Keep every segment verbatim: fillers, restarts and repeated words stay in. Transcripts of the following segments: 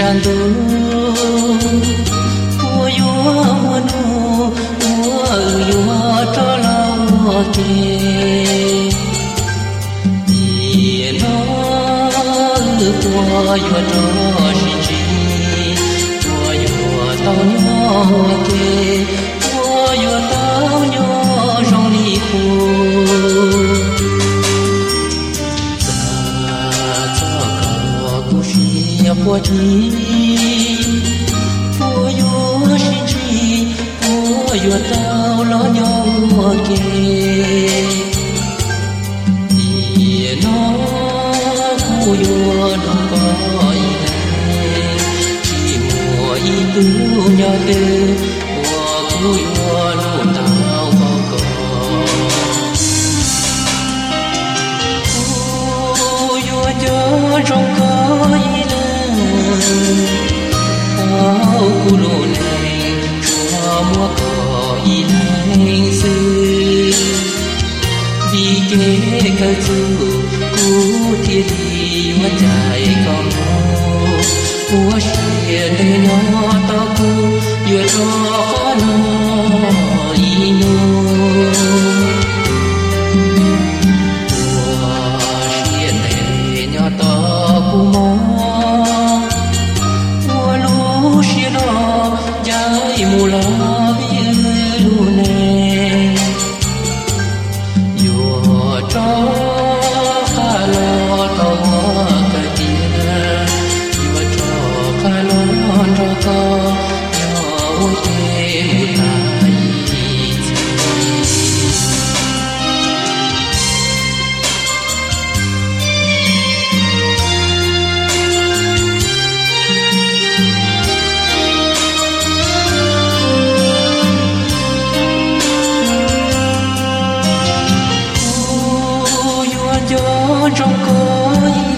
tràn tu mùa yúa mùa nu mùa yúa cho lâu kề đi nó mùa yúa đó xin chi mùa yúa tao nhỏ kề mùa yúa tao nhỏ trong đi khu bùa chi bùa yúa xin chi bùa yúa tao lo nhau kề đi nó bùa yúa nó có ý này chỉ mùa ý tu nhỏ tư bùa bùa yúa nó tao bao cò bùa yúa cho trong có ý áo cu lô này cho mua cỏ y này xưa vì kế cơ chu cu thiên đi hoa trái còn mô mua xe để nó to cu vừa cho nó y nô mua xe để nhỏ to cu mô mù la vi lu ne yo cho kha lo to ka tia yo cho kha lo cho ka yo te mu tai trong có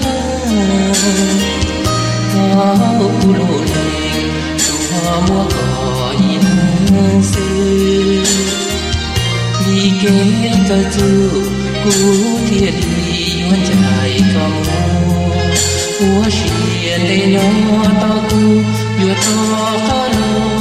áo cu lô này cho mua cỏ y nâng xưa đi kế cơ chu cu thiên đi hoa trái cầm mô hoa xiên để nó to cu vừa to khá lo